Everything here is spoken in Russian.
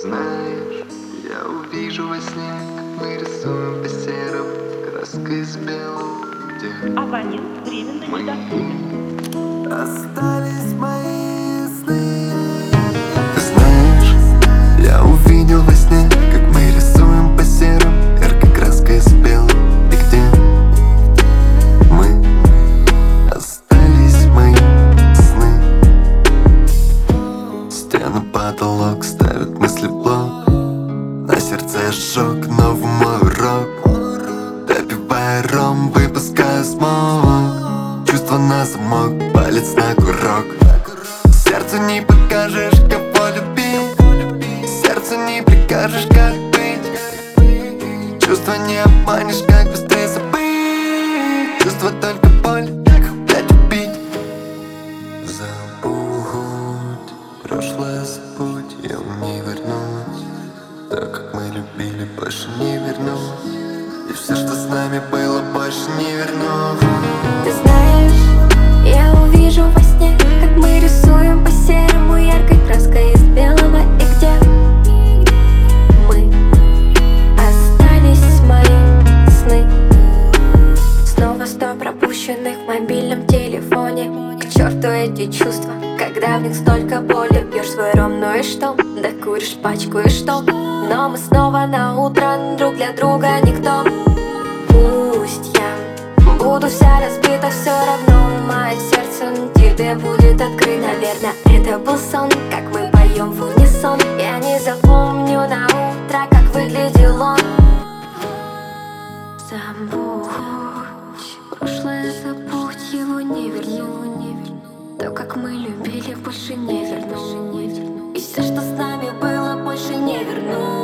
Знаешь, я увижу во сне, как мы рисуем по серым краской с белым, где Абонент временно мы недоступен. остались мои сны. Ты знаешь, я увидел во сне, как мы рисуем по серым яркой краской с белым, и где мы остались мои сны. Стены, потолок ставят мысли блок, на сердце ожог, но в мой урок. Допивая ром, выпускаю смог, чувство на замок, палец на курок. Сердцу не покажешь, кого любить, сердцу не прикажешь, как быть. Чувства не обманешь, как быстрее забыть. Чувства только боль, как опять убить. Забудь, прошлое забудь, его не вернуть. Так как мы любили, больше не вернуть. И все, что с нами было, больше не вернуть. Ты знаешь, я увижу во сне, как мы рисуем по серому яркой краской из белого, и где мы остались мои сны. Снова 100 пропущенных в мобильном телефоне. К черту эти чувства, когда в них столько боли. Пьешь свой ром, ну и что? Да куришь пачку и что? Но мы снова на утро друг для друга никто. Пусть я буду вся разбита, все равно мое сердце тебе будет открыто. Наверное, это был сон, как мы поем в унисон. Я не запомню на утро, как выглядел он. Забудь, прошлое забудь, его не верну. То, как мы любили, больше не верну. И все, что с нами было, больше не верну.